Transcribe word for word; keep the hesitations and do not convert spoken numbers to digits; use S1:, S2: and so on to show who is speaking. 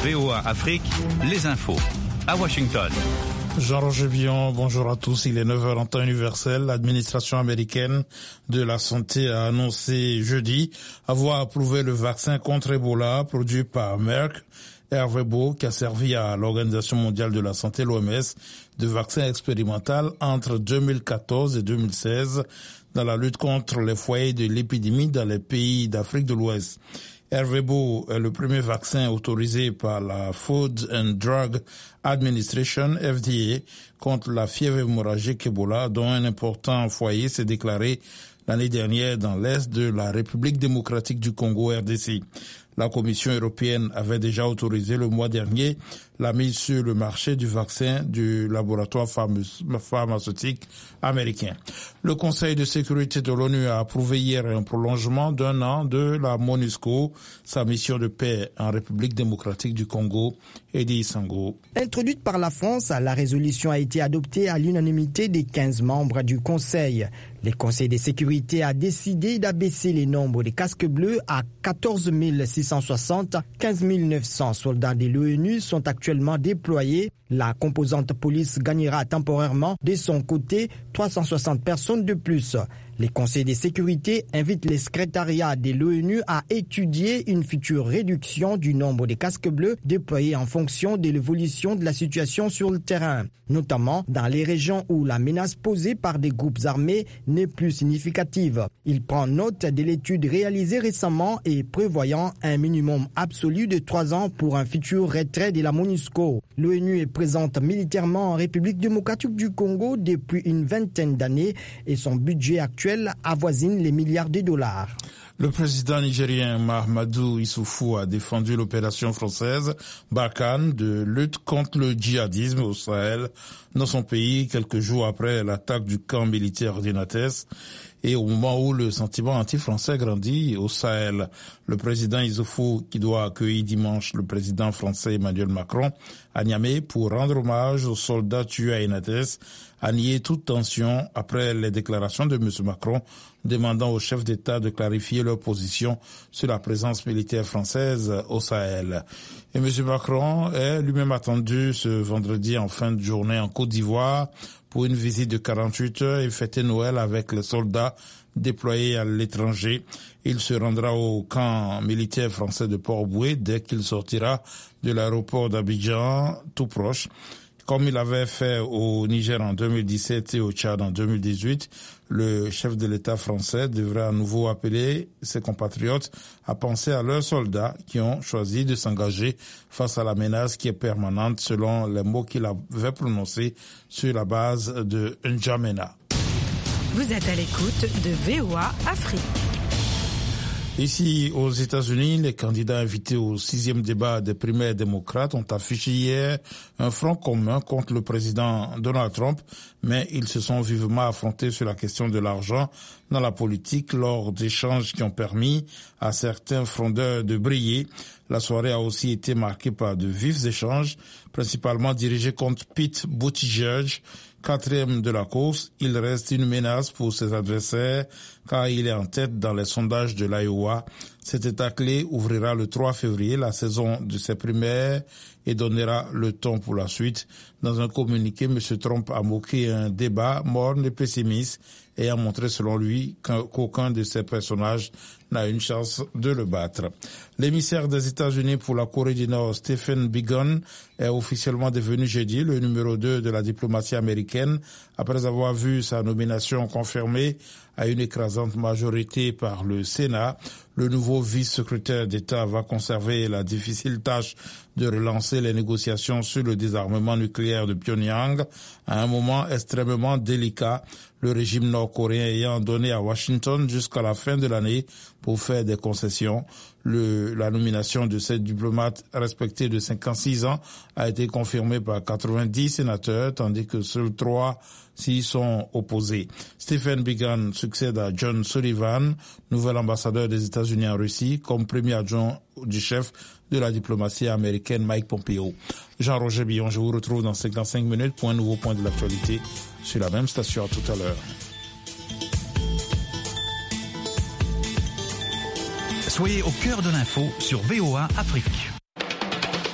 S1: V O A Afrique, les infos. À Washington.
S2: Jean-Roger Billon, bonjour à tous. Il est neuf heures en temps universel. L'administration américaine de la santé a annoncé jeudi avoir approuvé le vaccin contre Ebola produit par Merck. Ervebo, qui a servi à l'Organisation mondiale de la santé, l'O M S, de vaccin expérimental entre deux mille quatorze et deux mille seize dans la lutte contre les foyers de l'épidémie dans les pays d'Afrique de l'Ouest. Ervebo est le premier vaccin autorisé par la Food and Drug Administration, F D A, contre la fièvre hémorragique Ebola, dont un important foyer s'est déclaré l'année dernière dans l'est de la République démocratique du Congo, R D C. La Commission européenne avait déjà autorisé le mois dernier la mise sur le marché du vaccin du laboratoire pharmaceutique américain. Le Conseil de sécurité de l'ONU a approuvé hier un prolongement d'un an de la MONUSCO, sa mission de paix en République démocratique du Congo. Eddie Sango.
S3: Introduite par la France, la résolution a été adoptée à l'unanimité des quinze membres du Conseil. Le Conseil de sécurité a décidé d'abaisser les nombres des casques bleus à quatorze mille six cent soixante. quinze mille neuf cents soldats de l'ONU sont actuellement déployés. La composante police gagnera temporairement de son côté trois cent soixante personnes de plus. Les conseils de sécurité invitent les secrétariats de l'ONU à étudier une future réduction du nombre de casques bleus déployés en fonction de l'évolution de la situation sur le terrain, notamment dans les régions où la menace posée par des groupes armés n'est plus significative. Il prend note de l'étude réalisée récemment et prévoyant un minimum absolu de trois ans pour un futur retrait de la MONUSCO. L'ONU est présente militairement en République démocratique du Congo depuis une vingtaine d'années et son budget actuel avoisine les milliards de dollars.
S2: Le président nigérien Mahamadou Issoufou a défendu l'opération française Barkhane de lutte contre le djihadisme au Sahel dans son pays quelques jours après l'attaque du camp militaire d'Inates et au moment où le sentiment anti-français grandit au Sahel. Le président Issoufou, qui doit accueillir dimanche le président français Emmanuel Macron à Niamey pour rendre hommage aux soldats tués à Inates, a nié toute tension après les déclarations de M. Macron demandant aux chefs d'État de clarifier leur position sur la présence militaire française au Sahel. Et M. Macron est lui-même attendu ce vendredi en fin de journée en Côte d'Ivoire pour une visite de quarante-huit heures et fêter Noël avec les soldats déployés à l'étranger. Il se rendra au camp militaire français de Port-Bouët dès qu'il sortira de l'aéroport d'Abidjan, tout proche. Comme il avait fait au Niger en deux mille dix-sept et au Tchad en deux mille dix-huit, le chef de l'État français devrait à nouveau appeler ses compatriotes à penser à leurs soldats qui ont choisi de s'engager face à la menace qui est permanente selon les mots qu'il avait prononcés sur la base de N'Djamena.
S4: Vous êtes à l'écoute de V O A Afrique.
S2: Ici, aux États-Unis, les candidats invités au sixième débat des primaires démocrates ont affiché hier un front commun contre le président Donald Trump, mais ils se sont vivement affrontés sur la question de l'argent dans la politique lors d'échanges qui ont permis à certains frondeurs de briller. La soirée a aussi été marquée par de vifs échanges, principalement dirigés contre Pete Buttigieg, quatrième de la course. Il reste une menace pour ses adversaires car il est en tête dans les sondages de l'Iowa. Cet état clé ouvrira le trois février la saison de ses primaires et donnera le ton pour la suite. Dans un communiqué, M. Trump a moqué un débat morne et pessimiste et a montré selon lui qu'aucun de ses personnages n'a une chance de le battre. L'émissaire des États-Unis pour la Corée du Nord, Stephen Biegun, est officiellement devenu jeudi le numéro deux de la diplomatie américaine après avoir vu sa nomination confirmée à une écrasante majorité par le Sénat. Le nouveau vice-secrétaire d'État va conserver la difficile tâche de relancer les négociations sur le désarmement nucléaire de Pyongyang à un moment extrêmement délicat, le régime nord-coréen ayant donné à Washington jusqu'à la fin de l'année pour faire des concessions. Le, la nomination de cette diplomate respectée de cinquante-six ans a été confirmée par quatre-vingt-dix sénateurs, tandis que seuls trois s'y sont opposés. Stephen Biegun succède à John Sullivan, nouvel ambassadeur des États-Unis en Russie, comme premier adjoint du chef de la diplomatie américaine Mike Pompeo. Jean-Roger Billon, je vous retrouve dans cinquante-cinq minutes pour un nouveau point de l'actualité sur la même station. À tout à l'heure.
S1: Soyez au cœur de l'info sur V O A Afrique.